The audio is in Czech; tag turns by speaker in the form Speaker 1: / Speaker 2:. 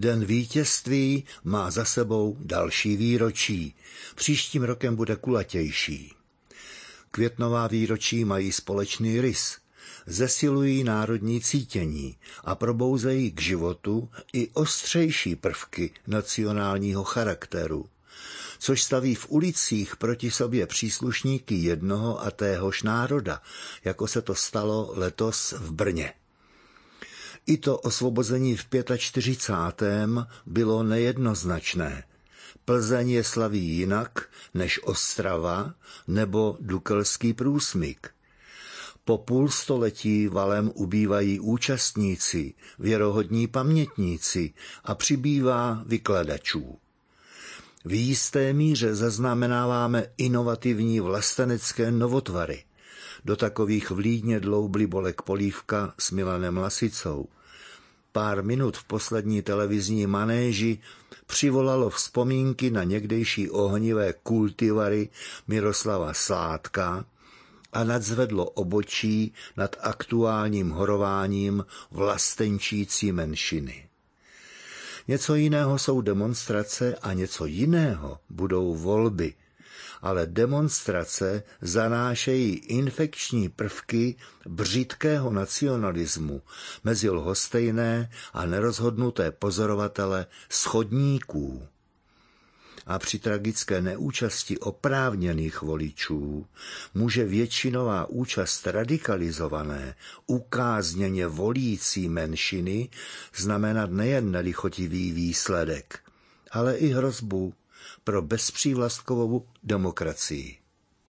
Speaker 1: Den vítězství má za sebou další výročí. Příštím rokem bude kulatější. Květnová výročí mají společný rys. Zesilují národní cítění a probouzejí k životu i ostřejší prvky nacionálního charakteru, což staví v ulicích proti sobě příslušníky jednoho a téhož národa, jako se to stalo letos v Brně. I to osvobození v 45. bylo nejednoznačné. Plzeň je slaví jinak než Ostrava nebo Dukelský průsmyk. Po půl století valem ubývají účastníci, věrohodní pamětníci a přibývá vykladačů. V jisté míře zaznamenáváme inovativní vlastenecké novotvary. Do takových vlídně dloubli Bolek Polívka s Milanem Lasicou. Pár minut v poslední televizní manéži přivolalo vzpomínky na někdejší ohnivé kultivary Miroslava Sládka a nadzvedlo obočí nad aktuálním horováním vlastenčící menšiny. Něco jiného jsou demonstrace a něco jiného budou volby, ale demonstrace zanášejí infekční prvky břitkého nacionalismu mezi lhostejné a nerozhodnuté pozorovatele z chodníků. A při tragické neúčasti oprávněných voličů může většinová účast radikalizované, ukázněně volící menšiny znamenat nejen nelichotivý výsledek, ale i hrozbu pro bezpřívlastkovou demokracii.